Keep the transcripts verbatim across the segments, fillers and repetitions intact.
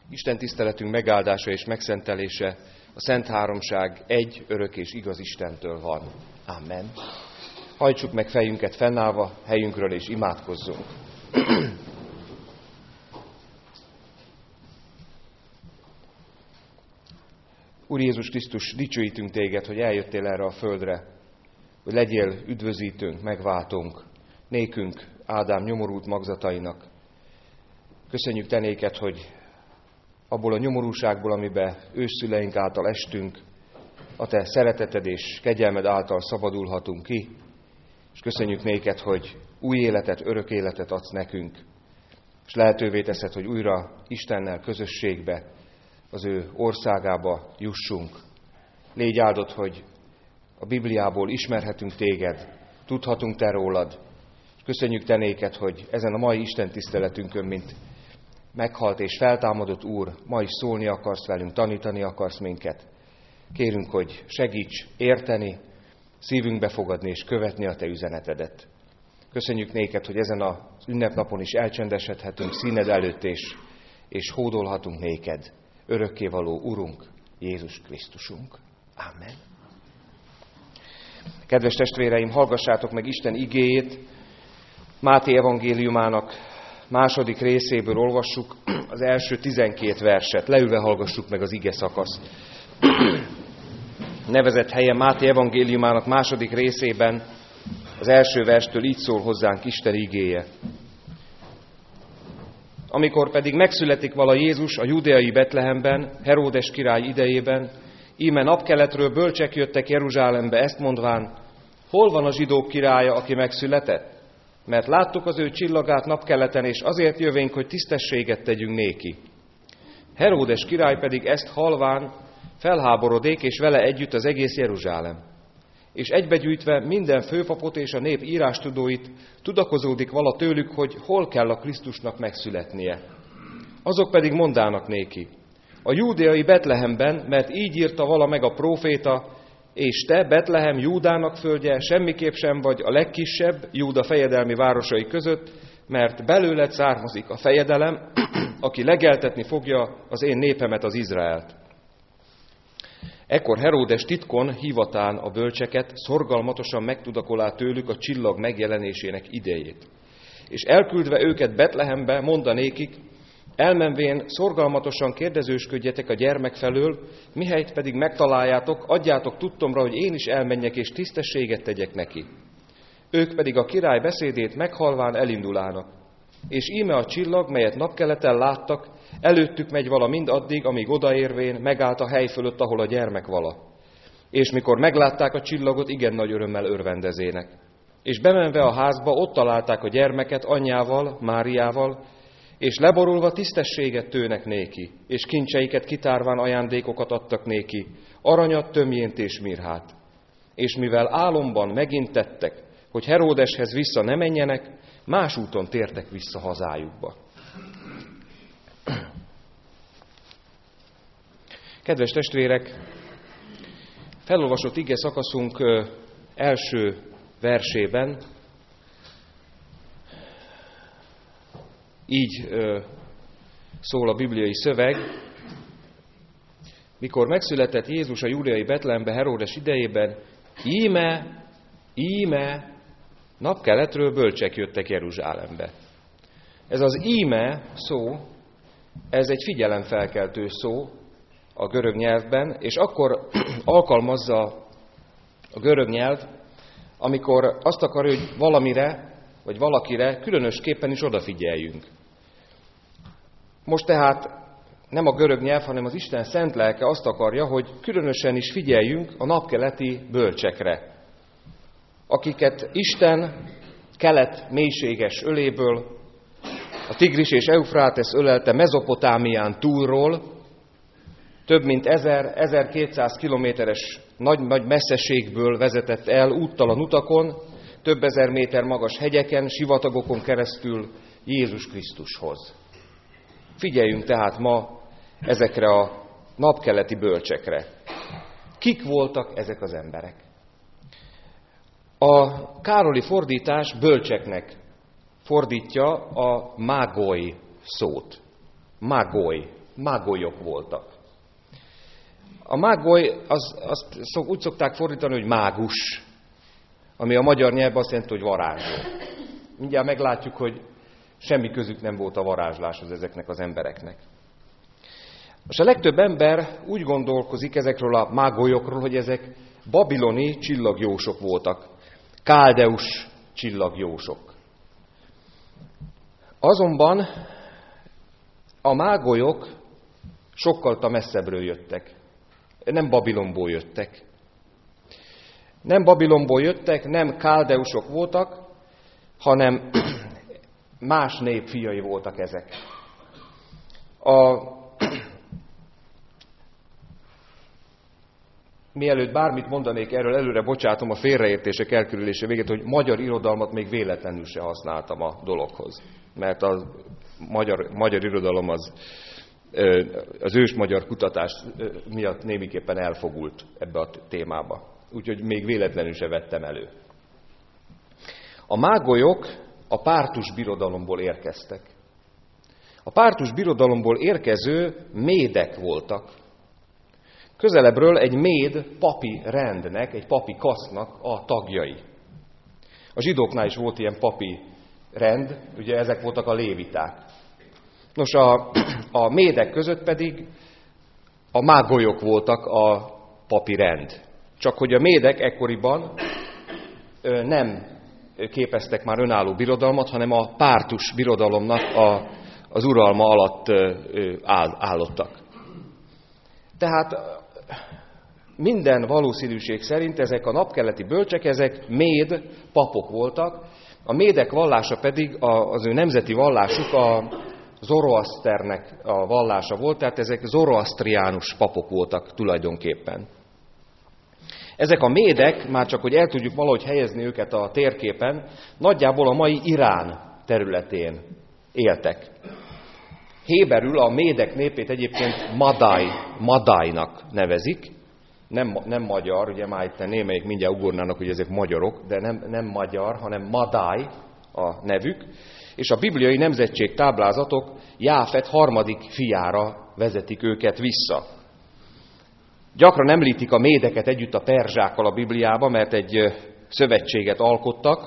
Isten tiszteletünk megáldása és megszentelése a Szent Háromság egy örök és igaz Istentől van. Amen. Hajtsuk meg fejünket fennállva helyünkről és imádkozzunk. Úr Jézus Krisztus, dicsőítünk Téged, hogy eljöttél erre a földre, hogy legyél üdvözítőnk, megváltónk, nékünk, Ádám nyomorult magzatainak. Köszönjük Te néked, hogy abból a nyomorúságból, amiben ősszüleink által estünk, a Te szereteted és kegyelmed által szabadulhatunk ki, és köszönjük néked, hogy új életet, örök életet adsz nekünk, és lehetővé teszed, hogy újra Istennel közösségbe, az ő országába jussunk. Légy áldott, hogy a Bibliából ismerhetünk Téged, tudhatunk Te rólad, és köszönjük Te néked, hogy ezen a mai Isten tiszteletünkön, mint meghalt és feltámadott Úr, ma is szólni akarsz velünk, tanítani akarsz minket. Kérünk, hogy segíts érteni, szívünkbe fogadni és követni a Te üzenetedet. Köszönjük néked, hogy ezen az ünnepnapon is elcsendesedhetünk színed előtt, és, és hódolhatunk néked. Örökkévaló Urunk, Jézus Krisztusunk. Amen. Kedves testvéreim, hallgassátok meg Isten igéjét. Máté evangéliumának második részéből olvassuk az első tizenkét verset. Leülve hallgassuk meg az ige szakaszt. Nevezett helyen Máté evangéliumának második részében az első verstől így szól hozzánk Isten igéje. Amikor pedig megszületik vala Jézus a judeai Betlehemben, Heródes király idejében, íme napkeletről bölcsek jöttek Jeruzsálembe, ezt mondván, hol van a zsidók királya, aki megszületett? Mert láttuk az ő csillagát napkeleten, és azért jövénk, hogy tisztességet tegyünk néki. Heródes király pedig ezt halván felháborodék, és vele együtt az egész Jeruzsálem. És egybegyűjtve minden főpapot és a nép írástudóit tudakozódik vala tőlük, hogy hol kell a Krisztusnak megszületnie. Azok pedig mondának néki, a júdeai Betlehemben, mert így írta vala meg a próféta, és te, Betlehem, Júdának földje, semmiképp sem vagy a legkisebb Júda fejedelmi városai között, mert belőled származik a fejedelem, aki legeltetni fogja az én népemet, az Izraelt. Ekkor Heródes titkon hívatán a bölcseket, szorgalmatosan megtudakolá tőlük a csillag megjelenésének idejét. És elküldve őket Betlehembe, mondanékik, elmenvén szorgalmatosan kérdezősködjetek a gyermek felől, mihelyt pedig megtaláljátok, adjátok tudtomra, hogy én is elmenjek és tisztességet tegyek neki. Ők pedig a király beszédét meghalván elindulának. És íme a csillag, melyet napkeleten láttak, előttük megy vala mind addig, amíg odaérvén megállt a hely fölött, ahol a gyermek vala. És mikor meglátták a csillagot, igen nagy örömmel örvendezének. És bemenve a házba, ott találták a gyermeket anyjával, Máriával, és leborulva tisztességet tőnek néki, és kincseiket kitárván ajándékokat adtak néki, aranyat, tömjént és mirhát. És mivel álomban megint tettek, hogy Heródeshez vissza ne menjenek, más úton tértek vissza hazájukba. Kedves testvérek, felolvasott ige szakaszunk első versében így szól a bibliai szöveg, mikor megszületett Jézus a júdeai Betlehembe Heródes idejében, íme, íme, napkeletről bölcsek jöttek Jeruzsálembe. Ez az íme szó, ez egy figyelemfelkeltő szó a görög nyelvben, és akkor alkalmazza a görög nyelv, amikor azt akarja, hogy valamire, vagy valakire különösképpen is odafigyeljünk. Most tehát nem a görög nyelv, hanem az Isten szent lelke azt akarja, hogy különösen is figyeljünk a napkeleti bölcsekre, akiket Isten kelet mélységes öléből, a Tigris és Eufrátesz ölelte Mezopotámián túlról, több mint ezer-ezerkétszáz kilométeres nagy-nagy messzeségből vezetett el úttalan utakon, több ezer méter magas hegyeken, sivatagokon keresztül Jézus Krisztushoz. Figyeljünk tehát ma ezekre a napkeleti bölcsekre. Kik voltak ezek az emberek? A károli fordítás bölcseknek fordítja a mágoi szót. Mágoi. mágolyok voltak. A mágoly, az, azt szok, úgy szokták fordítani, hogy mágus, ami a magyar nyelvben azt jelenti, hogy varázsló. Mindjárt meglátjuk, hogy semmi közük nem volt a varázsláshoz ezeknek az embereknek. Most a legtöbb ember úgy gondolkozik ezekről a mágolyokról, hogy ezek babiloni csillagjósok voltak, káldeus csillagjósok. Azonban a mágolyok sokkal messzebbről jöttek. Nem Babilonból jöttek. Nem Babilonból jöttek, nem káldeusok voltak, hanem más nép fiai voltak ezek. A... Mielőtt bármit mondanék erről, előre bocsátom a félreértések elkerülése végét, hogy magyar irodalmat még véletlenül se használtam a dologhoz. Mert a magyar, magyar irodalom az, az ős magyar kutatás miatt némiképpen elfogult ebbe a témába. Úgyhogy még véletlenül se vettem elő. A mágolyok a pártus birodalomból érkeztek. A pártus birodalomból érkező médek voltak. Közelebbről egy méd papi rendnek, egy papi kasznak a tagjai. A zsidóknál is volt ilyen papi rend, ugye ezek voltak a léviták. Nos, a, a médek között pedig a mágolyok voltak a papi rend. Csak hogy a médek ekkoriban nem képeztek már önálló birodalmat, hanem a pártus birodalomnak a, az uralma alatt áll, állottak. Tehát minden valószínűség szerint ezek a napkeleti bölcsek, ezek méd papok voltak, a médek vallása pedig az ő nemzeti vallásuk a Zoroaszternek a vallása volt, tehát ezek zoroasztriánus papok voltak tulajdonképpen. Ezek a médek, már csak hogy el tudjuk valahogy helyezni őket a térképen, nagyjából a mai Irán területén éltek. Héberül a médek népét egyébként Madai, Madainak nevezik, nem, nem magyar, ugye már itt némelyik mindjárt ugornának, hogy ezek magyarok, de nem, nem magyar, hanem Madai a nevük, és a bibliai nemzetség táblázatok Jáfet harmadik fiára vezetik őket vissza. Gyakran említik a médeket együtt a perzsákkal a Bibliában, mert egy szövetséget alkottak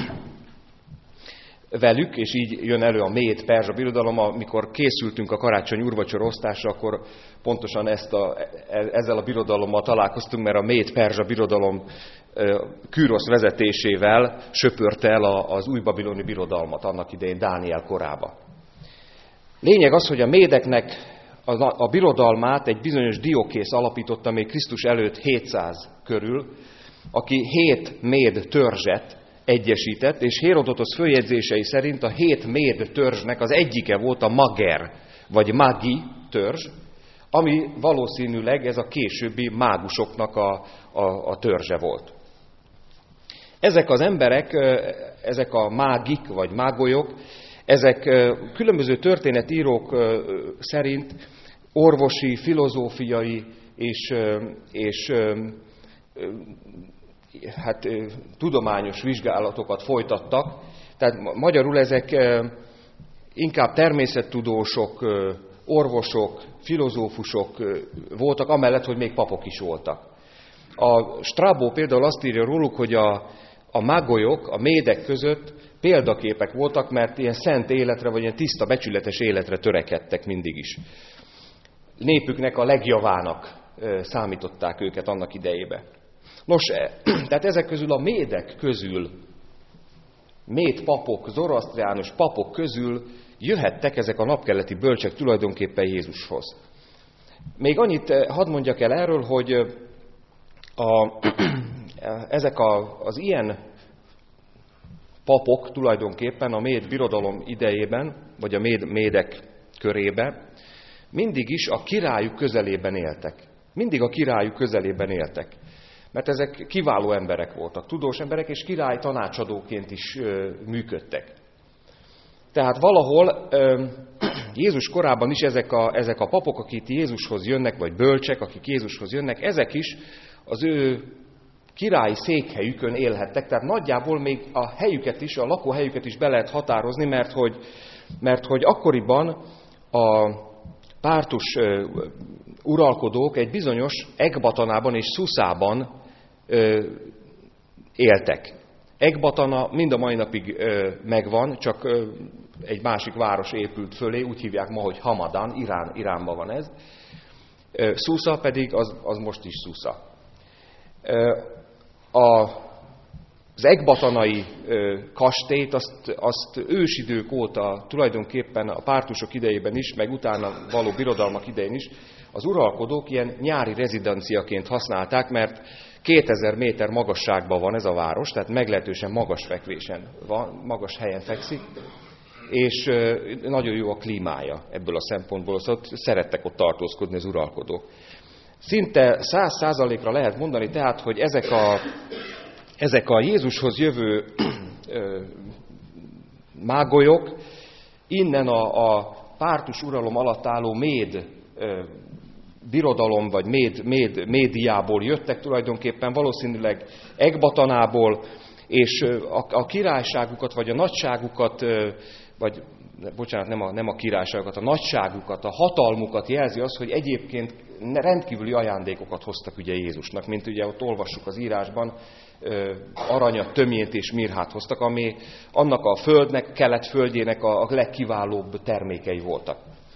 velük, és így jön elő a méd-perzsa birodalom. Amikor készültünk a karácsony úrvacsora osztásra, akkor pontosan ezt a, ezzel a birodalommal találkoztunk, mert a méd-perzsa birodalom Kűrosz vezetésével söpörte el az új babiloni birodalmat annak idején Dániel korába. Lényeg az, hogy a médeknek a, a birodalmát egy bizonyos Diokész alapította még Krisztus előtt hétszáz körül, aki hét méd törzset egyesített, és Hérodotosz följegyzései szerint a hét méd törzsnek az egyike volt a Mager, vagy Magi törzs, ami valószínűleg ez a későbbi mágusoknak a, a, a törzse volt. Ezek az emberek, ezek a mágik, vagy mágolyok, ezek különböző történetírók szerint orvosi, filozófiai és, és hát, tudományos vizsgálatokat folytattak. Tehát magyarul ezek inkább természettudósok, orvosok, filozófusok voltak, amellett, hogy még papok is voltak. A Strabó például azt írja róluk, hogy a, a mágolyok a médek között példaképek voltak, mert ilyen szent életre, vagy ilyen tiszta, becsületes életre törekedtek mindig is. Népüknek a legjavának számították őket annak idejébe. Nos, tehát ezek közül a médek közül, méd papok, zoroasztriánus papok közül jöhettek ezek a napkeleti bölcsek tulajdonképpen Jézushoz. Még annyit hadd mondjak el erről, hogy a, ezek a, az ilyen papok tulajdonképpen a méd birodalom idejében, vagy a méd, médek körébe mindig is a királyuk közelében éltek. Mindig a királyuk közelében éltek. Mert ezek kiváló emberek voltak, tudós emberek, és király tanácsadóként is ö, működtek. Tehát valahol ö, Jézus korában is ezek a, ezek a papok, akik Jézushoz jönnek, vagy bölcsek, akik Jézushoz jönnek, ezek is az ő királyi székhelyükön élhettek. Tehát nagyjából még a helyüket is, a lakóhelyüket is be lehet határozni, mert hogy, mert hogy akkoriban a pártus uralkodók egy bizonyos Ekbatanában és Szuszában éltek. Ekbatana mind a mai napig megvan, csak egy másik város épült fölé, úgy hívják ma, hogy Hamadan, Irán, Iránban van ez. Szusza pedig az, az most is Szusza. A, az ekbatanai kastélyt azt, azt ősidők óta tulajdonképpen a pártusok idejében is, meg utána való birodalmak idején is az uralkodók ilyen nyári rezidenciaként használták, mert kétezer méter magasságban van ez a város, tehát meglehetősen magas fekvésen van, magas helyen fekszik, és nagyon jó a klímája ebből a szempontból, szóval szerettek ott tartózkodni az uralkodók. Szinte száz százalékra lehet mondani tehát, hogy ezek a, ezek a Jézushoz jövő ö, mágolyok innen a, a pártus uralom alatt álló méd ö, birodalom, vagy méd, méd, médiából jöttek tulajdonképpen, valószínűleg Ekbatanából, és a, a királyságukat, vagy a nagyságukat, vagy bocsánat, nem a, nem a királyságokat, a nagyságukat, a hatalmukat jelzi az, hogy egyébként rendkívüli ajándékokat hoztak ugye Jézusnak, mint ugye ott olvassuk az írásban, aranyat, tömjét és mirhát hoztak, ami annak a földnek, kelet földjének a, a legkiválóbb termékei voltak.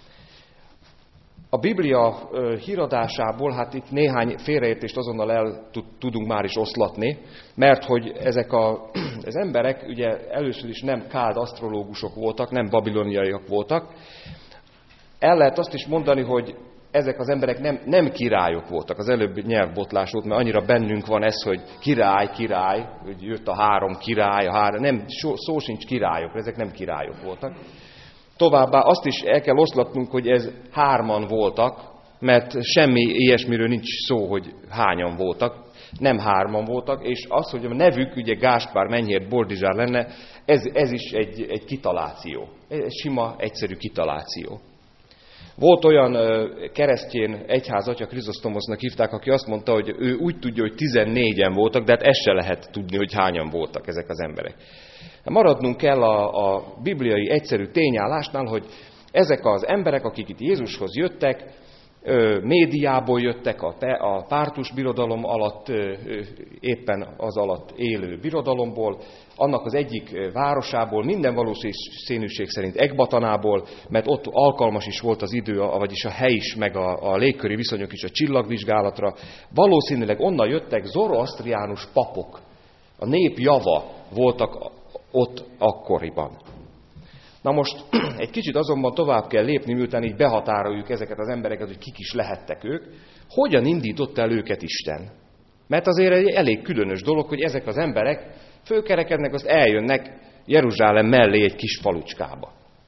A Biblia híradásából, hát itt néhány félreértést azonnal el tudunk már is oszlatni, mert hogy ezek a, az emberek ugye először is nem káld asztrológusok voltak, nem babiloniaiak voltak. El lehet azt is mondani, hogy ezek az emberek nem, nem királyok voltak. Az előbb nyelvbotlás volt, mert annyira bennünk van ez, hogy király, király, hogy jött a három király, a három, nem, szó, szó sincs királyok, ezek nem királyok voltak. Továbbá azt is el kell oszlatnunk, hogy ez hárman voltak, mert semmi ilyesmiről nincs szó, hogy hányan voltak. Nem hárman voltak, és az, hogy a nevük ugye Gáspár, Menyhért, Boldizsár lenne, ez, ez is egy, egy kitaláció. Ez sima, egyszerű kitaláció. Volt olyan keresztjén egyházatya, Krizosztomosznak hívták, aki azt mondta, hogy ő úgy tudja, hogy tizennégyen voltak, de hát ezt se lehet tudni, hogy hányan voltak ezek az emberek. Maradnunk kell a, a bibliai egyszerű tényállásnál, hogy ezek az emberek, akik itt Jézushoz jöttek, médiából jöttek, a, a pártus birodalom alatt, éppen az alatt élő birodalomból, annak az egyik városából, minden valószínűség szerint Ekbatanából, mert ott alkalmas is volt az idő, vagyis a hely is, meg a, a légköri viszonyok is a csillagvizsgálatra. Valószínűleg onnan jöttek zoroasztriánus papok, a nép java voltak ott akkoriban. Na most egy kicsit azonban tovább kell lépni, miután így behatároljuk ezeket az embereket, hogy kik is lehettek ők. Hogyan indított el őket Isten? Mert azért egy elég különös dolog, hogy ezek az emberek fölkerekednek, azt eljönnek Jeruzsálem mellé egy kis falucskába.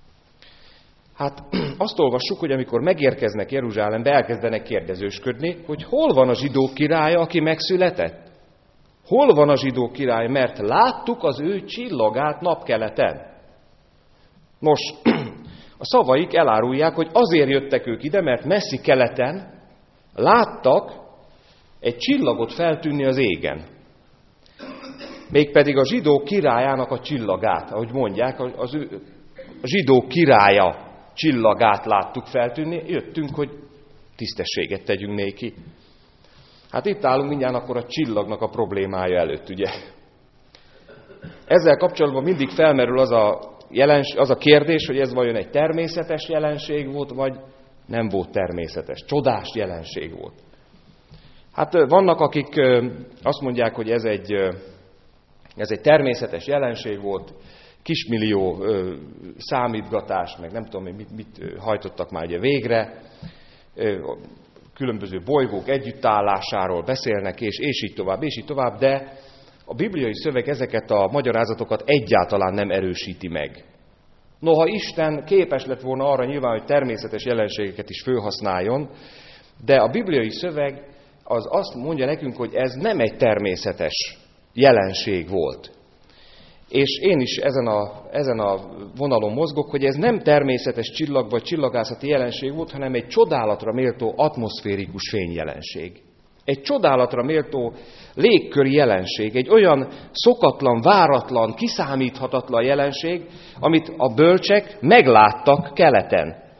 Hát azt olvassuk, hogy amikor megérkeznek Jeruzsálembe, elkezdenek kérdezősködni, hogy hol van a zsidók királya, aki megszületett? Hol van a zsidók király? Mert láttuk az ő csillagát napkeleten. Nos, a szavaik elárulják, hogy azért jöttek ők ide, mert messzi keleten láttak egy csillagot feltűnni az égen. Mégpedig a zsidók királyának a csillagát, ahogy mondják, az ő, a zsidók királya csillagát láttuk feltűnni, jöttünk, hogy tisztességet tegyünk néki. Hát itt állunk mindjárt akkor a csillagnak a problémája előtt, ugye? Ezzel kapcsolatban mindig felmerül az a, jelens, az a kérdés, hogy ez vajon egy természetes jelenség volt, vagy nem volt természetes, csodás jelenség volt. Hát vannak, akik azt mondják, hogy ez egy, ez egy természetes jelenség volt, kismillió számítgatás, meg nem tudom, mit, mit hajtottak már ugye végre, különböző bolygók együttállásáról beszélnek, és, és így tovább, és így tovább, de a bibliai szöveg ezeket a magyarázatokat egyáltalán nem erősíti meg. Noha Isten képes lett volna arra nyilván, hogy természetes jelenségeket is felhasználjon, de a bibliai szöveg az azt mondja nekünk, hogy ez nem egy természetes jelenség volt. És én is ezen a, ezen a vonalon mozgok, hogy ez nem természetes csillag vagy csillagászati jelenség volt, hanem egy csodálatra méltó atmoszférikus fényjelenség. Egy csodálatra méltó légköri jelenség, egy olyan szokatlan, váratlan, kiszámíthatatlan jelenség, amit a bölcsek megláttak keleten.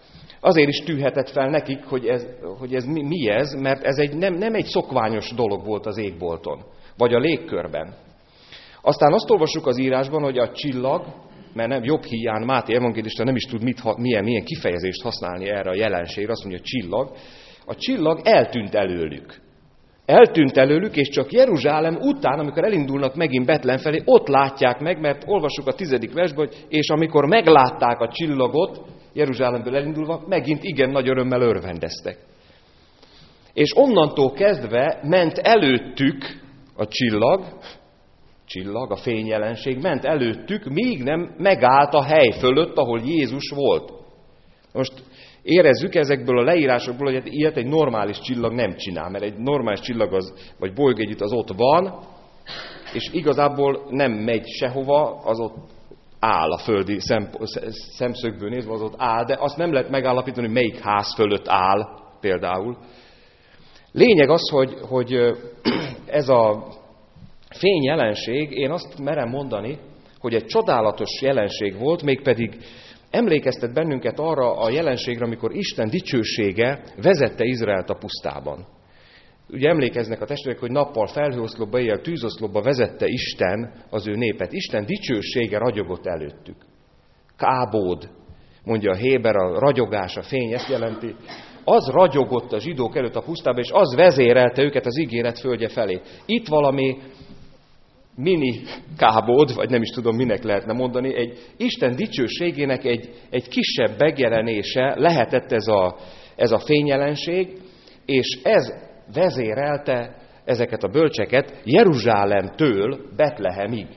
azért is tűhetett fel nekik, hogy ez, hogy ez mi, mi ez, mert ez egy, nem, nem egy szokványos dolog volt az égbolton, vagy a légkörben. Aztán azt olvassuk az írásban, hogy a csillag, mert nem jobb hiány, Máté evangélista nem is tud mit, milyen, milyen kifejezést használni erre a jelenségre, azt mondja, csillag. A csillag eltűnt előlük. Eltűnt előlük, és csak Jeruzsálem után, amikor elindulnak megint Betlehem felé, ott látják meg, mert olvassuk a tizedik versben, hogy és amikor meglátták a csillagot, Jeruzsálemből elindulva, megint igen nagy örömmel örvendeztek. És onnantól kezdve ment előttük a csillag, csillag, a fényjelenség ment előttük, míg nem megállt a hely fölött, ahol Jézus volt. Most érezzük ezekből a leírásokból, hogy ilyet egy normális csillag nem csinál, mert egy normális csillag az, vagy bolygóegyütt az ott van, és igazából nem megy sehova, az ott áll a földi szemszögből nézve, az ott áll, de azt nem lehet megállapítani, hogy melyik ház fölött áll például. Lényeg az, hogy, hogy ez a fényjelenség, én azt merem mondani, hogy egy csodálatos jelenség volt, mégpedig emlékeztet bennünket arra a jelenségre, amikor Isten dicsősége vezette Izraelt a pusztában. Ugye emlékeznek a testvérek, hogy nappal felhőoszlopba, éjjel tűzoszlopba vezette Isten az ő népet. Isten dicsősége ragyogott előttük. Kábód, mondja a héber, a ragyogás, a fény, ezt jelenti. Az ragyogott a zsidók előtt a pusztába, és az vezérelte őket az ígéret földje felé. Itt valami mini kábód, vagy nem is tudom, minek lehetne mondani, egy Isten dicsőségének egy, egy kisebb megjelenése lehetett ez a, ez a fényjelenség, és ez vezérelte ezeket a bölcseket Jeruzsálemtől Betlehemig.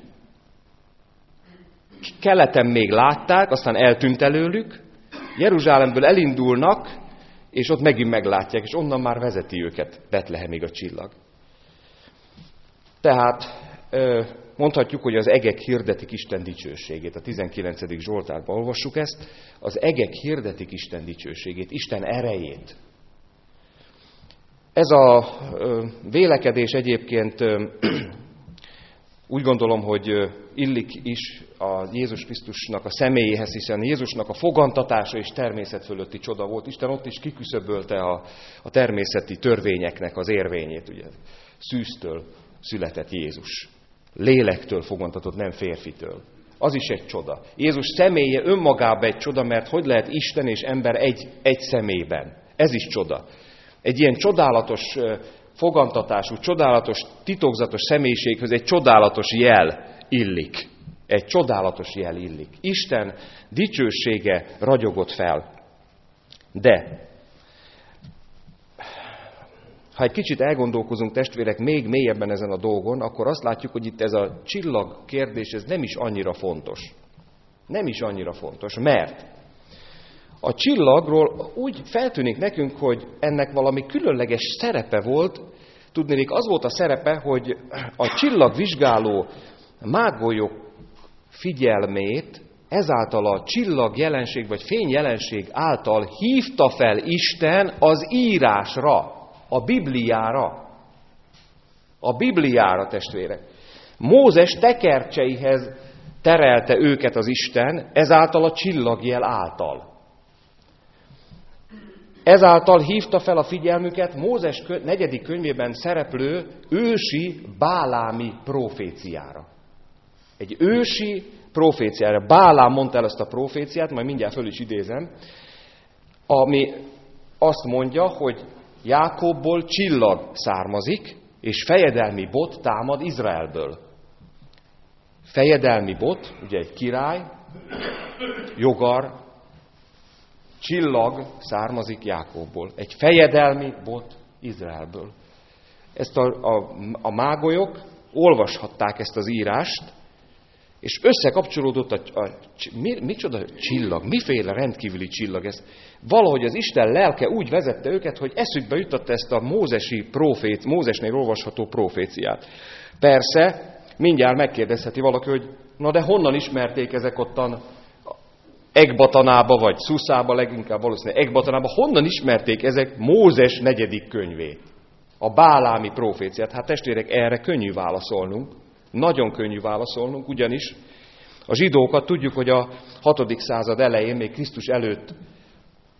Keleten még látták, aztán eltűnt előlük, Jeruzsálemből elindulnak, és ott megint meglátják, és onnan már vezeti őket Betlehemig a csillag. Tehát mondhatjuk, hogy az egek hirdetik Isten dicsőségét. A tizenkilencedik Zsoltárban olvassuk ezt. Az egek hirdetik Isten dicsőségét, Isten erejét. Ez a vélekedés egyébként úgy gondolom, hogy illik is a Jézus Krisztusnak a személyéhez, hiszen Jézusnak a fogantatása és természet fölötti csoda volt. Isten ott is kiküszöbölte a, a természeti törvényeknek az érvényét. Ugye. Szűztől született Jézus. Lélektől fogantatott, nem férfitől. Az is egy csoda. Jézus személye önmagában egy csoda, mert hogy lehet Isten és ember egy, egy személyben? Ez is csoda. Egy ilyen csodálatos fogantatású, csodálatos, titokzatos személyiséghez egy csodálatos jel illik. Egy csodálatos jel illik. Isten dicsősége ragyogott fel. De ha egy kicsit elgondolkozunk, testvérek, még mélyebben ezen a dolgon, akkor azt látjuk, hogy itt ez a csillag kérdés, ez nem is annyira fontos. Nem is annyira fontos, mert a csillagról úgy feltűnik nekünk, hogy ennek valami különleges szerepe volt. Tudnélik, az volt a szerepe, hogy a csillagvizsgáló mágolyok figyelmét ezáltal a csillag jelenség vagy fény jelenség által hívta fel Isten az írásra, a Bibliára. A Bibliára, testvérek. Mózes tekercseihez terelte őket az Isten, ezáltal a csillagjel által. Ezáltal hívta fel a figyelmüket Mózes negyedik könyvében szereplő ősi bálámi proféciára. Egy ősi proféciára. Bálám mondta el ezt a proféciát, majd mindjárt föl is idézem, ami azt mondja, hogy Jákobból csillag származik, és fejedelmi bot támad Izraelből. Fejedelmi bot, ugye egy király, jogar, csillag származik Jákobból. Egy fejedelmi bot Izraelből. Ezt a, a, a mágolyok olvashatták ezt az írást, és összekapcsolódott a, a mi, micsoda csillag, miféle rendkívüli csillag ez. Valahogy az Isten lelke úgy vezette őket, hogy eszükbe jutott ezt a mózesi profét, Mózesnél olvasható proféciát. Persze, mindjárt megkérdezheti valaki, hogy na de honnan ismerték ezek ottan Ekbatanába, vagy Szuszába, leginkább valószínűleg Ekbatanába, honnan ismerték ezek Mózes negyedik könyvét? A bálámi proféciát. Hát testvérek, erre könnyű válaszolnunk. Nagyon könnyű válaszolnunk, ugyanis a zsidókat tudjuk, hogy a hatodik század elején, még Krisztus előtt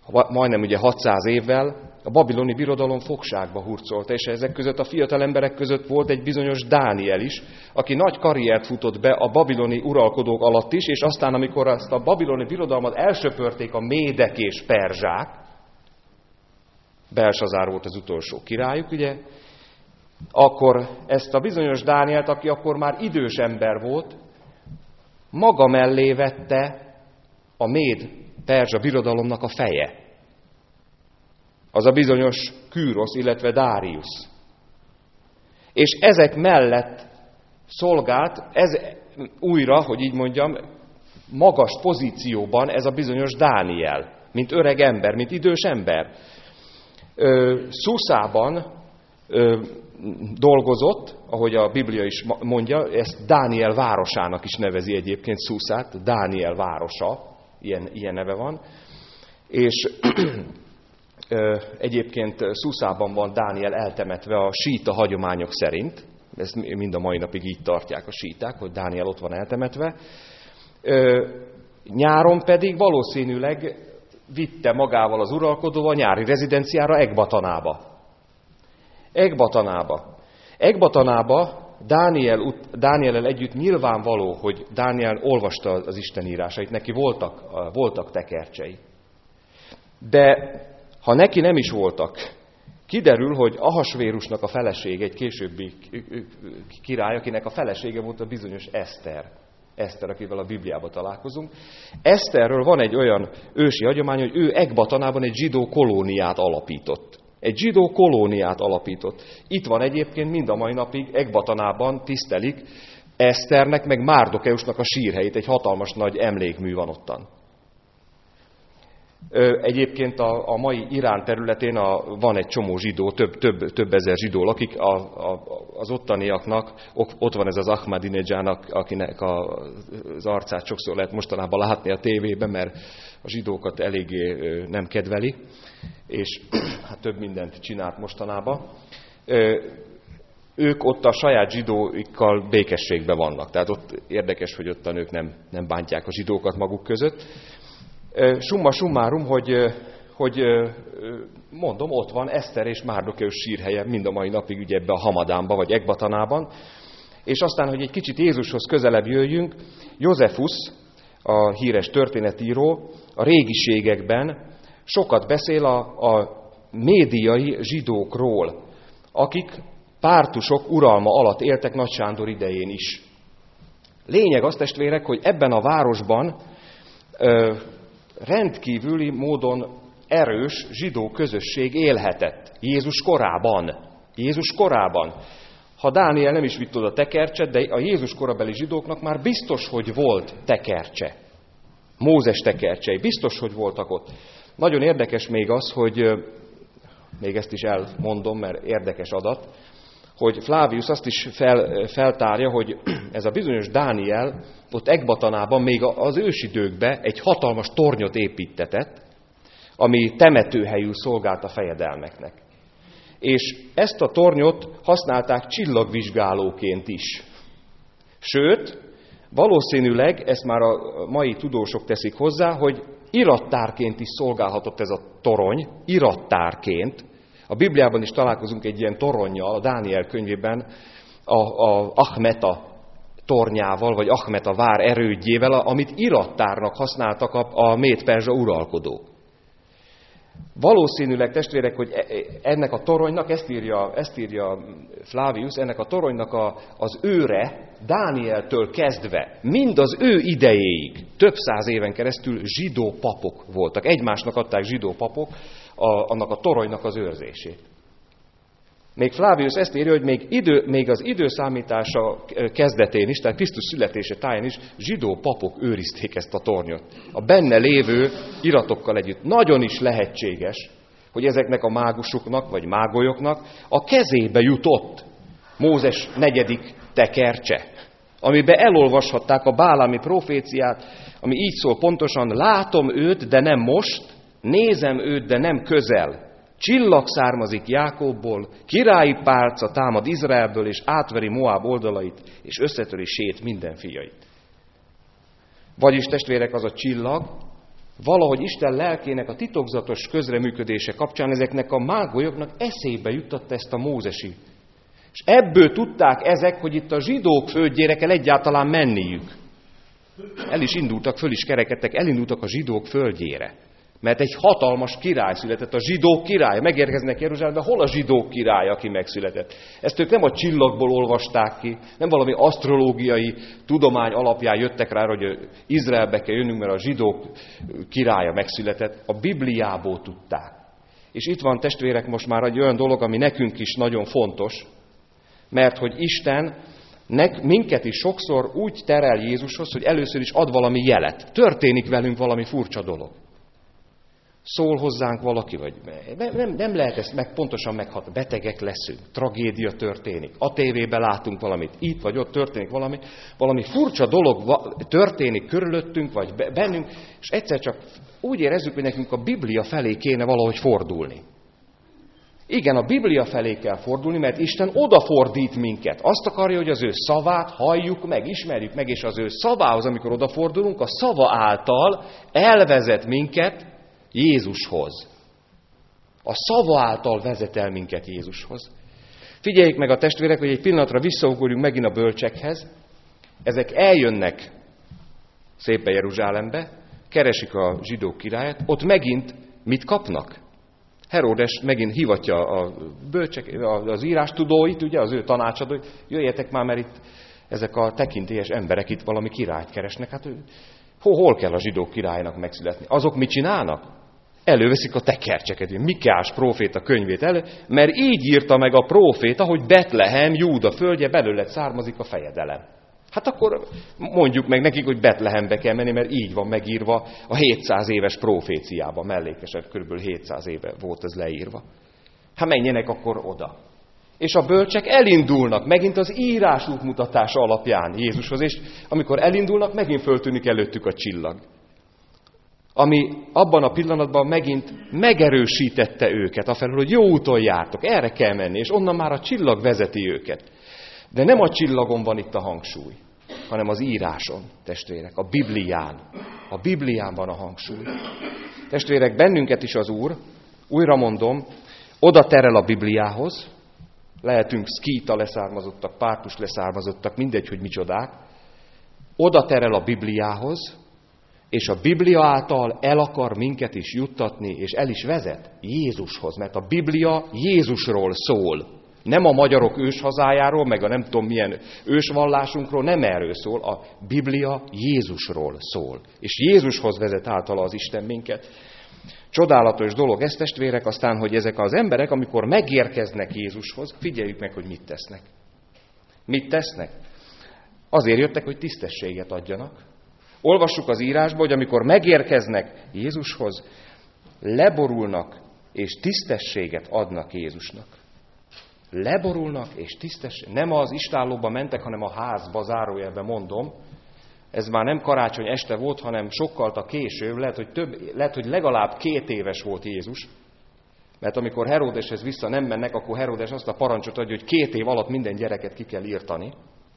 majdnem ugye hatszáz évvel a babiloni birodalom fogságba hurcolta, és ezek között a fiatal emberek között volt egy bizonyos Dániel is, aki nagy karriert futott be a babiloni uralkodók alatt is, és aztán, amikor ezt a babiloni birodalmat elsöpörték a médek és perzsák, Belsazár volt az utolsó királyuk, ugye, akkor ezt a bizonyos Dánielt, aki akkor már idős ember volt, maga mellé vette a méd perzsa birodalomnak a feje. Az a bizonyos Kűrosz, illetve Dáriusz. És ezek mellett szolgált, ez újra, hogy így mondjam, magas pozícióban ez a bizonyos Dániel, mint öreg ember, mint idős ember. Szuszában ö, dolgozott, ahogy a Biblia is mondja, ezt Dániel városának is nevezi egyébként Szuszát, Dániel városa, ilyen, ilyen neve van. És ö, egyébként Szuszában van Dániel eltemetve a síta hagyományok szerint, ezt mind a mai napig így tartják a síták, hogy Dániel ott van eltemetve. Ö, nyáron pedig valószínűleg vitte magával az uralkodó a nyári rezidenciára Ekbatanába. Ekbatanába. Ekbatanába Dániel, Dániellel együtt nyilvánvaló, hogy Dániel olvasta az Isten írásait, neki voltak, voltak tekercsei. De ha neki nem is voltak, kiderül, hogy Ahasvérusnak a felesége, egy későbbi király, akinek a felesége volt a bizonyos Eszter. Eszter, akivel a Bibliában találkozunk. Eszterről van egy olyan ősi hagyomány, hogy ő Ekbatanában egy zsidó kolóniát alapított. Egy zsidó kolóniát alapított. Itt van egyébként mind a mai napig Ekbatanában tisztelik Eszternek, meg Márdokeusnak a sírhelyét. Egy hatalmas nagy emlékmű van ottan. Egyébként a, a mai Irán területén a, van egy csomó zsidó, több, több, több ezer zsidó lakik, a, a, az ottaniaknak, ott van ez az Ahmadinejának, akinek a, az arcát sokszor lehet mostanában látni a tévében, mert a zsidókat eléggé nem kedveli, és hát több mindent csinált mostanában. Ők ott a saját zsidóikkal békességben vannak, tehát ott érdekes, hogy ott a nők nem, nem bántják a zsidókat maguk között. Summa summarum, hogy, hogy mondom, ott van Eszter és Márdokeus sírhelye mind a mai napig ugye ebbe a Hamadánba, vagy Ekbatanában. És aztán, hogy egy kicsit Jézushoz közelebb jöjjünk, Józsefusz, a híres történetíró, a régiségekben sokat beszél a, a médiai zsidókról, akik pártusok uralma alatt éltek Nagy Sándor idején is. Lényeg az, testvérek, hogy ebben a városban ö, rendkívüli módon erős zsidó közösség élhetett. Jézus korában. Jézus korában. Ha Dániel nem is vitt oda tekercset, de a Jézus korabeli zsidóknak már biztos, hogy volt tekercse. Mózes tekercsei. Biztos, hogy voltak ott. Nagyon érdekes még az, hogy, még ezt is elmondom, mert érdekes adat, hogy Flávius azt is fel, feltárja, hogy ez a bizonyos Dániel ott Ekbatanában még az ősidőkben egy hatalmas tornyot építtetett, ami temetőhelyül szolgált a fejedelmeknek. És ezt a tornyot használták csillagvizsgálóként is. Sőt, valószínűleg, ezt már a mai tudósok teszik hozzá, hogy irattárként is szolgálhatott ez a torony, irattárként. A Bibliában is találkozunk egy ilyen toronnyal, a Dániel könyvében, a, a Ahmeta tornyával, vagy Ahmeta vár erődjével, amit irattárnak használtak a, a méd-perzsa uralkodók. Valószínűleg, testvérek, hogy ennek a toronynak, ezt írja, ezt írja Flávius, ennek a toronynak a, az őre Dánieltől kezdve, mind az ő idejéig, több száz éven keresztül zsidó papok voltak. Egymásnak adták zsidó papok a, annak a toronynak az őrzését. Még Flávius ezt írja, hogy még, idő, még az időszámítása kezdetén is, tehát Krisztus születése táján is zsidó papok őrizték ezt a tornyot. A benne lévő iratokkal együtt. Nagyon is lehetséges, hogy ezeknek a mágusoknak, vagy mágolyoknak a kezébe jutott Mózes negyedik tekercse, amiben elolvashatták a bálámi proféciát, ami így szól pontosan: látom őt, de nem most, nézem őt, de nem közel. Csillag származik Jákobból, királyi pálca támad Izraelből, és átveri Moáb oldalait, és összetöri Sét minden fiait. Vagyis, testvérek, az a csillag, valahogy Isten lelkének a titokzatos közreműködése kapcsán ezeknek a mágolyoknak eszébe juttatta ezt a mózesi. És ebből tudták ezek, hogy itt a zsidók földjére kell egyáltalán menniük. El is indultak, föl is kerekedtek, elindultak a zsidók földjére. Mert egy hatalmas király született, a zsidók királya. Megérkeznek Jeruzsálembe, hol a zsidók királya, aki megszületett? Ezt ők nem a csillagból olvasták ki, nem valami asztrológiai tudomány alapján jöttek rá, hogy Izraelbe kell jönnünk, mert a zsidók királya megszületett. A Bibliából tudták. És itt van, testvérek, most már egy olyan dolog, ami nekünk is nagyon fontos, mert hogy Isten nek, minket is sokszor úgy terel Jézushoz, hogy először is ad valami jelet. Történik velünk valami furcsa dolog. Szól hozzánk valaki, vagy nem, nem lehet ezt meg pontosan meghatni. Betegek leszünk, tragédia történik, a tévében látunk valamit, itt vagy ott történik valami, valami furcsa dolog történik körülöttünk, vagy bennünk, és egyszer csak úgy érezzük, hogy nekünk a Biblia felé kéne valahogy fordulni. Igen, a Biblia felé kell fordulni, mert Isten odafordít minket. Azt akarja, hogy az ő szavát halljuk meg, ismerjük meg, és az ő szavához, amikor odafordulunk, a szava által elvezet minket Jézushoz. A szava által vezet el minket Jézushoz. Figyeljék meg a testvérek, hogy egy pillanatra visszaugorjunk megint a bölcsekhez. Ezek eljönnek szépen Jeruzsálembe, keresik a zsidók királyát, ott megint mit kapnak? Heródes megint hivatja a bölcsek, az írástudóit, ugye, az ő tanácsadóit, jöjjetek már, mert itt ezek a tekintélyes emberek itt valami királyt keresnek. Hát hol, hol kell a zsidók királynak megszületni? Azok mit csinálnak? Előveszik a tekercseket, Mikás próféta könyvét elő, mert így írta meg a próféta, hogy Betlehem, Júda földje, belőle származik a fejedelem. Hát akkor mondjuk meg nekik, hogy Betlehembe kell menni, mert így van megírva a hétszáz éves proféciában, mellékesen körülbelül hétszáz éve volt ez leírva. Hát menjenek akkor oda. És a bölcsek elindulnak, megint az írás útmutatása alapján Jézushoz, és amikor elindulnak, megint föltűnik előttük a csillag. Ami abban a pillanatban megint megerősítette őket, afelől, hogy jó úton jártok, erre kell menni, és onnan már a csillag vezeti őket. De nem a csillagon van itt a hangsúly, hanem az íráson, testvérek, a Biblián. A Biblián van a hangsúly. Testvérek, bennünket is az Úr, újra mondom, oda terel a Bibliához, lehetünk szkíta leszármazottak, pártus leszármazottak, mindegy, hogy micsodák, oda terel a Bibliához, és a Biblia által el akar minket is juttatni, és el is vezet Jézushoz, mert a Biblia Jézusról szól. Nem a magyarok őshazájáról, meg a nem tudom milyen ősvallásunkról, nem erről szól, a Biblia Jézusról szól. És Jézushoz vezet általa az Isten minket. Csodálatos dolog ez, testvérek, aztán, hogy ezek az emberek, amikor megérkeznek Jézushoz, figyeljük meg, hogy mit tesznek. Mit tesznek? Azért jöttek, hogy tisztességet adjanak. Olvassuk az írásba, hogy amikor megérkeznek Jézushoz, leborulnak és tisztességet adnak Jézusnak. Leborulnak és tisztességet. Nem az istállóba mentek, hanem a házba, zárójelben mondom. Ez már nem karácsony este volt, hanem sokkal a később, lehet hogy, több, lehet, hogy legalább két éves volt Jézus. Mert amikor Heródeshez vissza nem mennek, akkor Heródes azt a parancsot adja, hogy két év alatt minden gyereket ki kell írtani.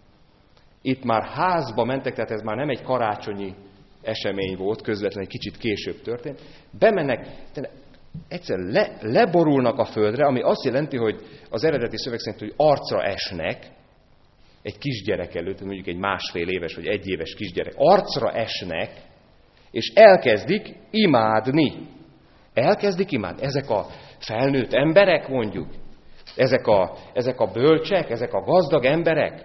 Itt már házba mentek, tehát ez már nem egy karácsonyi esemény volt, közvetlenül egy kicsit később történt. Bemennek, egyszerűen le, leborulnak a földre, ami azt jelenti, hogy az eredeti szöveg szerint, hogy arcra esnek, egy kisgyerek előtt, mondjuk egy másfél éves vagy egy éves kisgyerek, arcra esnek, és elkezdik imádni. Elkezdik imádni. Ezek a felnőtt emberek, mondjuk, ezek a, ezek a bölcsek, ezek a gazdag emberek,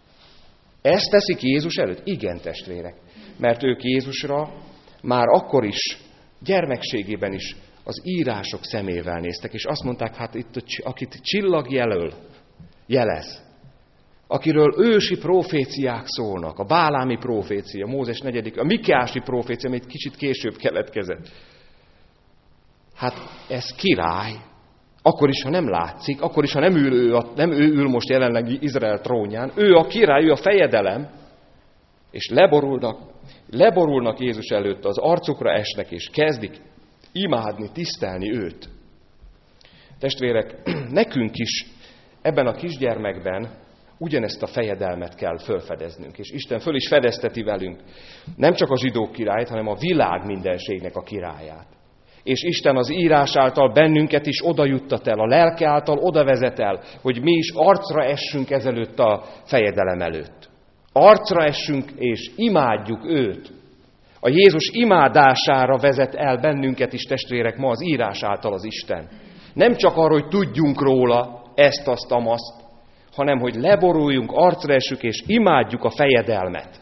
ezt teszik Jézus előtt? Igen, testvérek. Mert ők Jézusra már akkor is, gyermekségében is az írások szemével néztek, és azt mondták, hát itt, akit csillag jelöl, jelez, akiről ősi proféciák szólnak, a bálámi profécia, Mózes negyedik, a mikeási profécia, ami egy kicsit később keletkezett. Hát ez király. Akkor is, ha nem látszik, akkor is, ha nem ül, ő, nem ő ül most jelenleg Izrael trónján, ő a király, ő a fejedelem, és leborulnak, leborulnak Jézus előtt, az arcukra esnek, és kezdik imádni, tisztelni őt. Testvérek, nekünk is ebben a kisgyermekben ugyanezt a fejedelmet kell felfedeznünk. És Isten föl is fedezteti velünk nem csak a zsidók királyt, hanem a világ mindenségnek a királyát. És Isten az írás által bennünket is oda juttat el, a lelke által oda vezet el, hogy mi is arcra essünk ezelőtt a fejedelem előtt. Arcra essünk és imádjuk őt. A Jézus imádására vezet el bennünket is, testvérek, ma az írás által az Isten. Nem csak arról, hogy tudjunk róla ezt, azt, amazt, hanem hogy leboruljunk, arcra essük és imádjuk a fejedelmet.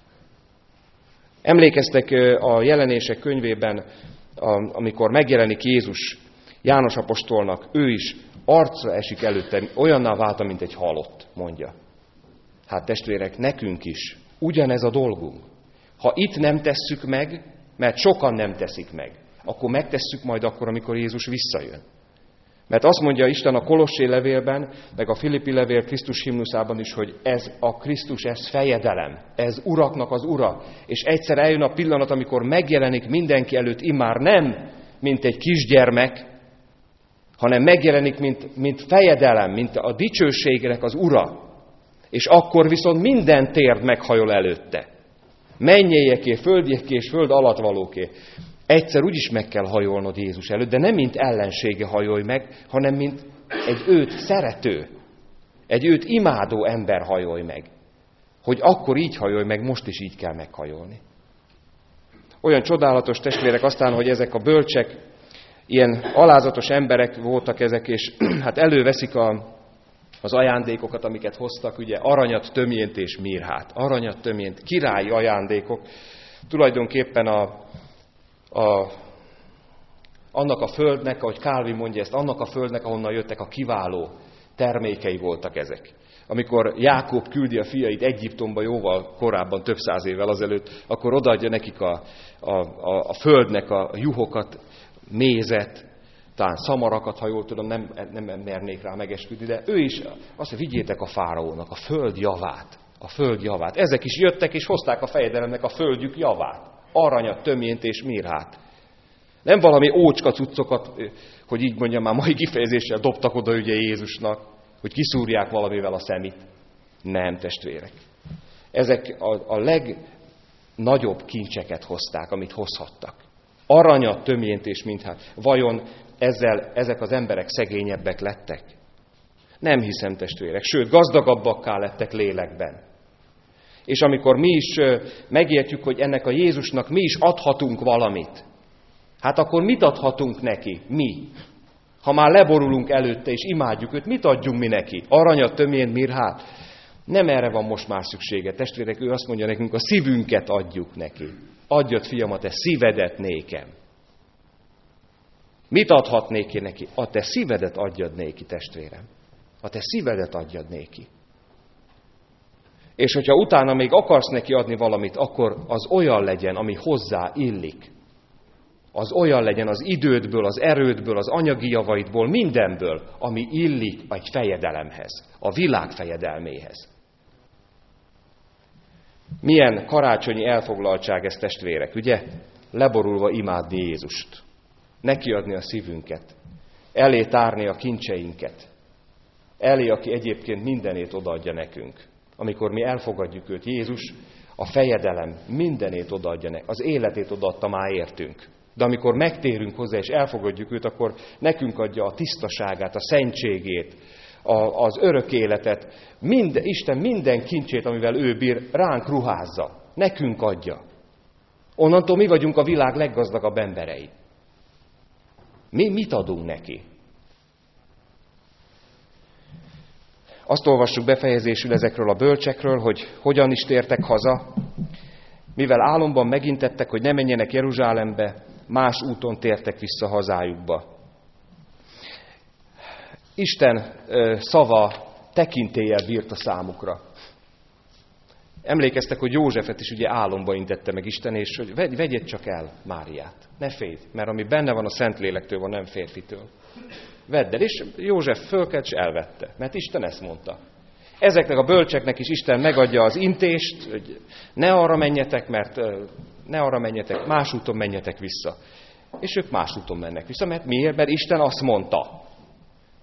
Emlékeztek a Jelenések könyvében, amikor megjelenik Jézus János apostolnak, ő is arcra esik előtte, olyanná válta, mint egy halott, mondja. Hát testvérek, nekünk is ugyanez a dolgunk. Ha itt nem tesszük meg, mert sokan nem teszik meg, akkor megtesszük majd akkor, amikor Jézus visszajön. Mert azt mondja Isten a Kolossé levélben, meg a Filippi levél Krisztus himnuszában is, hogy ez a Krisztus, ez fejedelem, ez uraknak az ura. És egyszer eljön a pillanat, amikor megjelenik mindenki előtt immár nem, mint egy kisgyermek, hanem megjelenik, mint, mint fejedelem, mint a dicsőségnek az ura. És akkor viszont minden térd meghajol előtte. Mennyieké, földieké és föld alattvalóké. Egyszer úgyis meg kell hajolnod Jézus előtt, de nem mint ellensége hajolj meg, hanem mint egy őt szerető, egy őt imádó ember hajolj meg. Hogy akkor így hajolj meg, most is így kell meghajolni. Olyan csodálatos, testvérek, aztán, hogy ezek a bölcsek, ilyen alázatos emberek voltak ezek, és hát előveszik a, az ajándékokat, amiket hoztak, ugye aranyat, tömjént és mirhát. Aranyat, tömjént, királyi ajándékok. Tulajdonképpen a, a, annak a földnek, ahogy Calvin mondja ezt, annak a földnek, ahonnan jöttek a kiváló termékei voltak ezek. Amikor Jákob küldi a fiait Egyiptomba jóval korábban, több száz évvel azelőtt, akkor odaadja nekik a, a, a, a földnek a juhokat, mézet, talán szamarakat, ha jól tudom, nem, nem mernék rá megesküdni, de ő is azt mondja, vigyétek a fáraónak a föld javát, a föld javát. Ezek is jöttek és hozták a fejedelemnek a földjük javát, aranyat, tömjént és mirhát. Nem valami ócska cuccokat, hogy így mondjam, már mai kifejezéssel dobtak oda ugye Jézusnak, hogy kiszúrják valamivel a szemét. Nem, testvérek. Ezek a, a legnagyobb kincseket hozták, amit hozhattak. Aranyat, tömjént és mintát. Vajon ezzel ezek az emberek szegényebbek lettek? Nem hiszem, testvérek. Sőt, gazdagabbakká lettek lélekben. És amikor mi is megértjük, hogy ennek a Jézusnak mi is adhatunk valamit, hát akkor mit adhatunk neki? Mi? Ha már leborulunk előtte és imádjuk őt, mit adjunk mi neki? Aranyat, tömjént, mirhát? Nem erre van most már szüksége. Testvérek, ő azt mondja nekünk, a szívünket adjuk neki. Adjad, fiam, a te szívedet nékem. Mit adhatnék én neki? A te szívedet adjad néki, testvérem. A te szívedet adjad néki. És hogyha utána még akarsz neki adni valamit, akkor az olyan legyen, ami hozzá illik. Az olyan legyen az idődből, az erődből, az anyagi javaidból, mindenből, ami illik egy fejedelemhez, a világ fejedelméhez. Milyen karácsonyi elfoglaltság ez, testvérek, ugye? Leborulva imádni Jézust, nekiadni a szívünket, elé tárni a kincseinket, elé, aki egyébként mindenét odaadja nekünk. Amikor mi elfogadjuk őt, Jézus, a fejedelem mindenét odaadja nekünk, az életét odaadta már értünk. De amikor megtérünk hozzá és elfogadjuk őt, akkor nekünk adja a tisztaságát, a szentségét, a, az örök életet, mind, Isten minden kincsét, amivel ő bír, ránk ruházza, nekünk adja. Onnantól mi vagyunk a világ leggazdagabb emberei. Mi mit adunk neki? Azt olvassuk befejezésül ezekről a bölcsekről, hogy hogyan is tértek haza, mivel álomban megintettek, hogy ne menjenek Jeruzsálembe, más úton tértek vissza hazájukba. Isten szava tekintéllyel bírt a számukra. Emlékeztek, hogy Józsefet is ugye álomba intette meg Isten, és hogy vegyed csak el Máriát. Ne félj, mert ami benne van, a Szentlélektől van, nem férfitől. Vedd el, és József fölkelt, és elvette, mert Isten ezt mondta. Ezeknek a bölcseknek is Isten megadja az intést, hogy ne arra menjetek, mert ne arra menjetek, más úton menjetek vissza. És ők más úton mennek vissza, mert miért? Mert Isten azt mondta.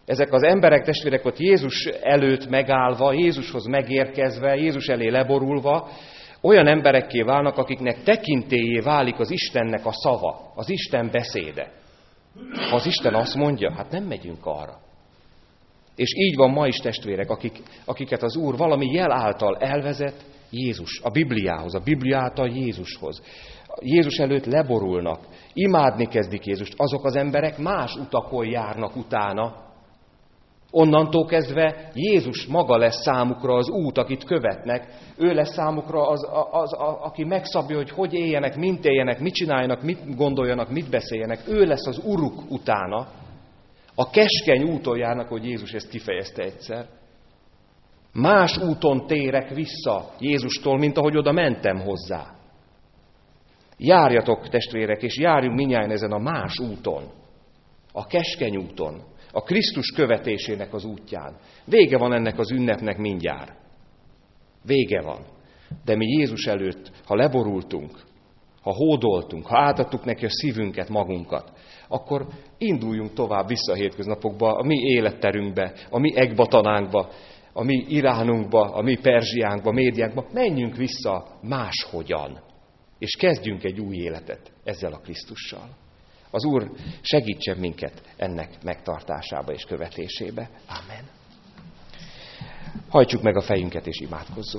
Ezek az emberek, testvérek ott Jézus előtt megállva, Jézushoz megérkezve, Jézus elé leborulva, olyan emberekké válnak, akiknek tekintélyé válik az Istennek a szava, az Isten beszéde. Ha az Isten azt mondja, hát nem megyünk arra. És így van ma is, testvérek, akik, akiket az Úr valami jel által elvezet Jézus, a Bibliához, a Biblia által Jézushoz. Jézus előtt leborulnak, imádni kezdik Jézust. Azok az emberek más utakon járnak utána. Onnantól kezdve Jézus maga lesz számukra az út, akit követnek. Ő lesz számukra az, az, az aki megszabja, hogy hogy éljenek, mint éljenek, mit csináljanak, mit gondoljanak, mit beszéljenek. Ő lesz az uruk utána. A keskeny úton járnak, hogy Jézus ezt kifejezte egyszer. Más úton térek vissza Jézustól, mint ahogy oda mentem hozzá. Járjatok, testvérek, és járjunk mindnyájan ezen a más úton. A keskeny úton. A Krisztus követésének az útján. Vége van ennek az ünnepnek mindjárt. Vége van. De mi Jézus előtt, ha leborultunk, ha hódoltunk, ha átadtuk neki a szívünket, magunkat, akkor induljunk tovább vissza a hétköznapokba, a mi életterünkbe, a mi Ekbatanánkba, a mi Iránunkba, a mi Perzsiánkba, médiánkba. Menjünk vissza máshogyan, és kezdjünk egy új életet ezzel a Krisztussal. Az Úr segítsen minket ennek megtartásába és követésébe. Amen. Hajtsuk meg a fejünket és imádkozzunk.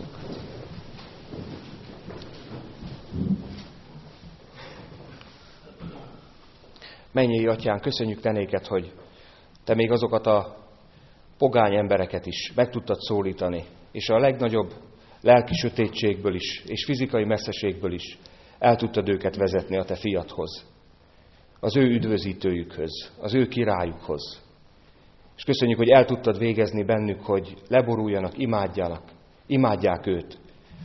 Mennyei Atyánk, köszönjük Te néked, hogy Te még azokat a pogány embereket is meg tudtad szólítani, és a legnagyobb lelki sötétségből is, és fizikai messzeségből is el tudtad őket vezetni a Te fiadhoz, az ő üdvözítőjükhöz, az ő királyukhoz. És köszönjük, hogy el tudtad végezni bennük, hogy leboruljanak, imádjanak, imádják őt,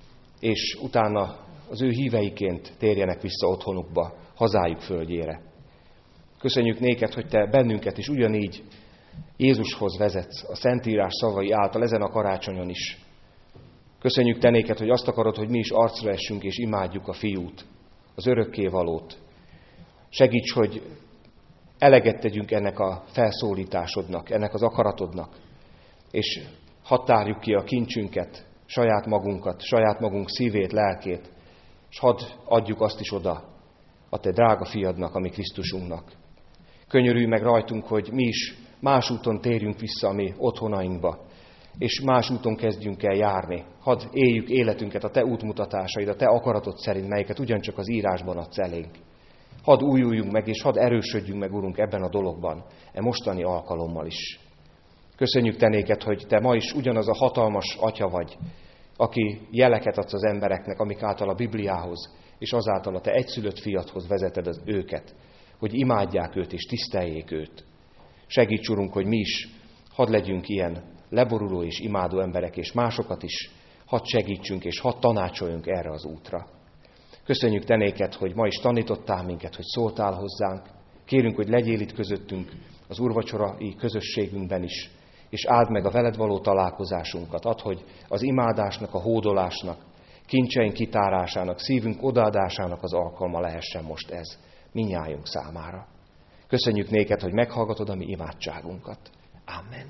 és utána az ő híveiként térjenek vissza otthonukba, hazájuk földjére. Köszönjük néked, hogy Te bennünket is ugyanígy Jézushoz vezetsz, a Szentírás szavai által ezen a karácsonyon is. Köszönjük Te néked, hogy azt akarod, hogy mi is arcra essünk és imádjuk a Fiút, az örökkévalót. Segíts, hogy eleget tegyünk ennek a felszólításodnak, ennek az akaratodnak, és hadd tárjuk ki a kincsünket, saját magunkat, saját magunk szívét, lelkét, és hadd adjuk azt is oda a Te drága fiadnak, ami Krisztusunknak. Könyörülj meg rajtunk, hogy mi is más úton térjünk vissza a mi otthonainkba, és más úton kezdjünk el járni. Hadd éljük életünket a Te útmutatásaid, a Te akaratod szerint, melyeket ugyancsak az írásban adsz elénk. Hadd újuljunk meg, és hadd erősödjünk meg, Urunk, ebben a dologban, e mostani alkalommal is. Köszönjük Te néked, hogy Te ma is ugyanaz a hatalmas Atya vagy, aki jeleket adsz az embereknek, amik által a Bibliához, és azáltal a Te egyszülött fiadhoz vezeted az őket, hogy imádják őt és tiszteljék őt. Segíts, Urunk, hogy mi is hadd legyünk ilyen leboruló és imádó emberek, és másokat is hadd segítsünk, és hadd tanácsoljunk erre az útra. Köszönjük Te néked, hogy ma is tanítottál minket, hogy szóltál hozzánk. Kérünk, hogy legyél itt közöttünk az úrvacsorai közösségünkben is, és áld meg a veled való találkozásunkat. Add, hogy az imádásnak, a hódolásnak, kincseink kitárásának, szívünk odaadásának az alkalma lehessen most ez mindnyájunk számára. Köszönjük néked, hogy meghallgatod a mi imádságunkat. Amen.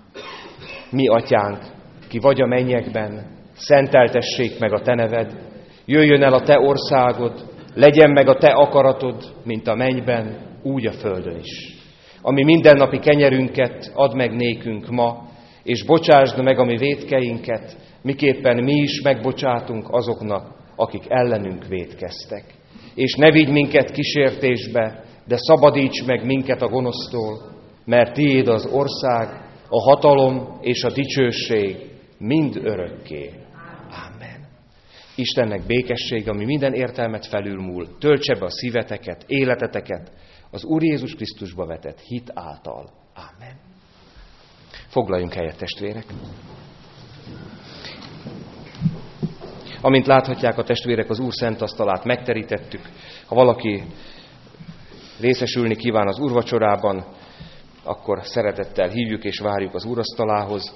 Mi Atyánk, ki vagy a mennyekben, szenteltessék meg a Te neved, jöjjön el a Te országod, legyen meg a Te akaratod, mint a mennyben, úgy a földön is. Ami mindennapi kenyerünket add meg nékünk ma, és bocsásd meg a mi vétkeinket, miképpen mi is megbocsátunk azoknak, akik ellenünk vétkeztek. És ne vigy minket kísértésbe, de szabadíts meg minket a gonosztól, mert tiéd az ország, a hatalom és a dicsőség mind örökké. Amen. Istennek békessége, ami minden értelmet felülmúl, töltse be a szíveteket, életeteket az Úr Jézus Krisztusba vetett hit által. Amen. Foglaljunk helyet, testvérek! Amint láthatják a testvérek, az Úr szent asztalát megterítettük. Ha valaki részesülni kíván az úrvacsorában, akkor szeretettel hívjuk és várjuk az úrasztalához.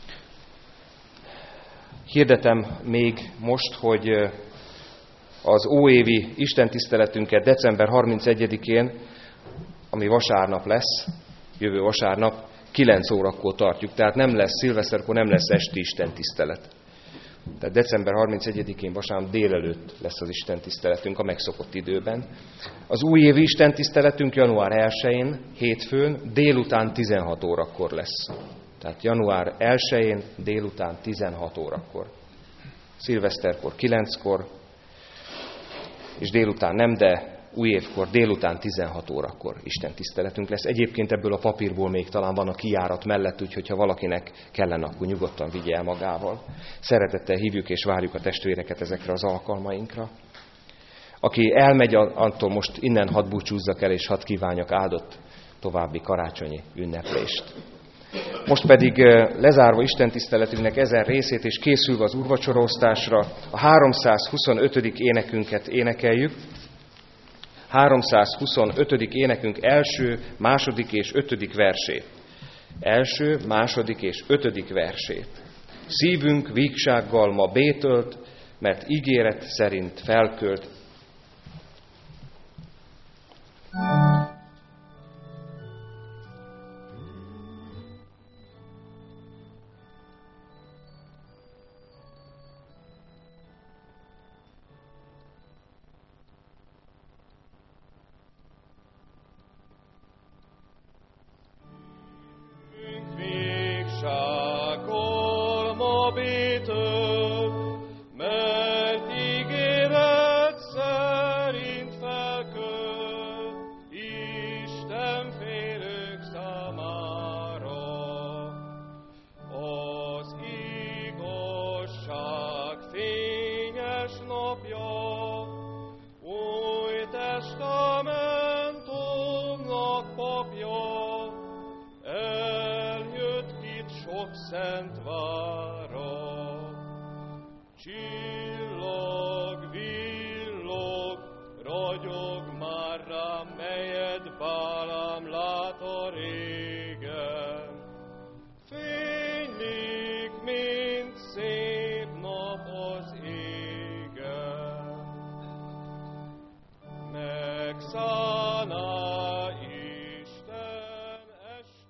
Hirdetem még most, hogy az óévi istentiszteletünket december harmincegyedikén, ami vasárnap lesz, jövő vasárnap, kilenc órakor tartjuk, tehát nem lesz szilveszterkor, nem lesz esti istentisztelet. Tehát december harmincegyedikén vasárnap délelőtt lesz az istentiszteletünk a megszokott időben. Az újévi istentiszteletünk január elsején, hétfőn, délután tizenhat órakor lesz. Tehát január elsején, délután tizenhat órakor. Szilveszterkor kilenckor, és délután nem, de újévkor délután tizenhat órakor istentiszteletünk lesz. Egyébként ebből a papírból még talán van a kijárat mellett, úgyhogy ha valakinek kellene, akkor nyugodtan vigye el magával. Szeretettel hívjuk és várjuk a testvéreket ezekre az alkalmainkra. Aki elmegy, attól most innen hadd búcsúzzak el, és hadd kívánjak áldott további karácsonyi ünneplést. Most pedig lezárva istentiszteletünknek ezen részét, és készülve az úrvacsoraosztásra, a háromszázhuszonötödik énekünket énekeljük. háromszázhuszonötödik énekünk első, második és ötödik versét. Első, második és ötödik versét. Szívünk vígsággal ma bétölt, mert ígéret szerint felkölt. Szent vár.